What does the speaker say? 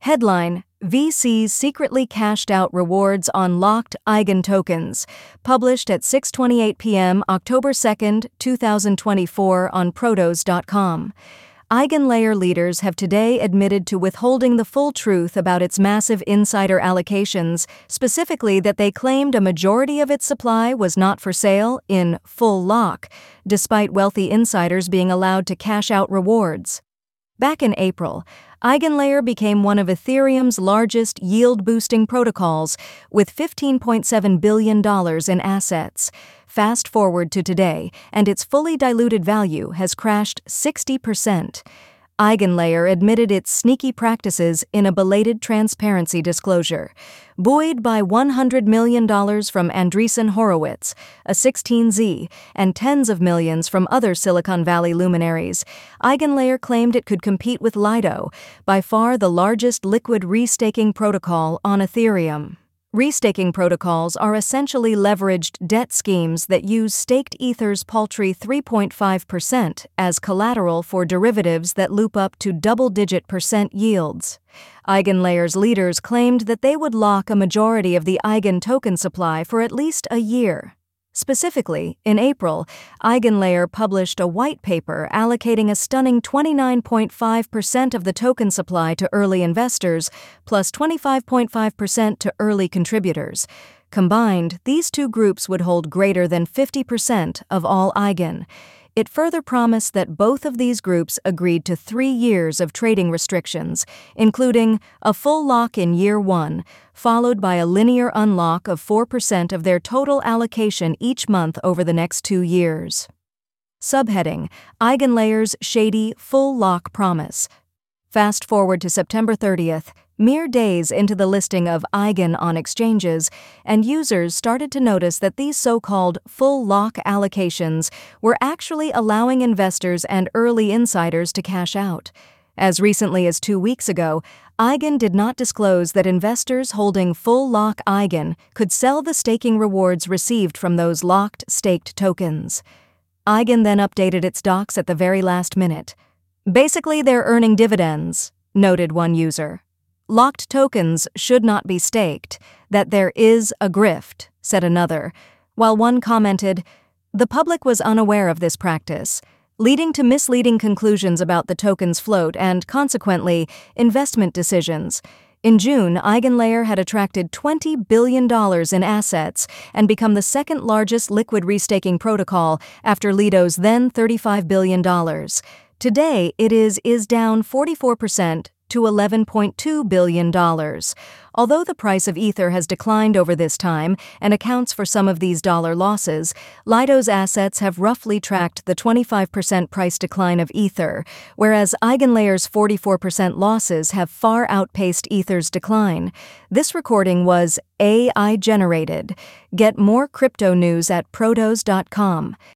Headline: VCs secretly cashed out rewards on locked Eigen tokens. Published at 6:28 p.m. October 2, 2024 on Protos.com. EigenLayer leaders have today admitted to withholding the full truth about its massive insider allocations, specifically that they claimed a majority of its supply was not for sale in full lock, despite wealthy insiders being allowed to cash out rewards. Back in April, EigenLayer became one of Ethereum's largest yield-boosting protocols, with $15.7 billion in assets. Fast forward to today, and its fully diluted value has crashed 60%. EigenLayer admitted its sneaky practices in a belated transparency disclosure. Buoyed by $100 million from Andreessen Horowitz, a 16Z, and tens of millions from other Silicon Valley luminaries, EigenLayer claimed it could compete with Lido, by far the largest liquid restaking protocol on Ethereum. Restaking protocols are essentially leveraged debt schemes that use staked Ether's paltry 3.5% as collateral for derivatives that loop up to double-digit percent yields. EigenLayer's leaders claimed that they would lock a majority of the Eigen token supply for at least a year. Specifically, in April, EigenLayer published a white paper allocating a stunning 29.5% of the token supply to early investors, plus 25.5% to early contributors. Combined, these two groups would hold greater than 50% of all Eigen. It further promised that both of these groups agreed to 3 years of trading restrictions, including a full lock in year 1, followed by a linear unlock of 4% of their total allocation each month over the next 2 years. Subheading: EigenLayer's shady full lock promise. Fast forward to September 30th, mere days into the listing of Eigen on exchanges, and users started to notice that these so-called full lock allocations were actually allowing investors and early insiders to cash out. As recently as 2 weeks ago, Eigen did not disclose that investors holding full lock Eigen could sell the staking rewards received from those locked staked tokens. Eigen then updated its docs at the very last minute. Basically, they're earning dividends, noted one user. Locked tokens should not be staked, that there is a grift, said another, while one commented, the public was unaware of this practice, leading to misleading conclusions about the token's float and, consequently, investment decisions. In June, EigenLayer had attracted $20 billion in assets and become the second largest liquid restaking protocol after Lido's then $35 billion. Today, it is down 44% to $11.2 billion. Although the price of Ether has declined over this time and accounts for some of these dollar losses, Lido's assets have roughly tracked the 25% price decline of Ether, whereas EigenLayer's 44% losses have far outpaced Ether's decline. This recording was AI generated. Get more crypto news at Protos.com.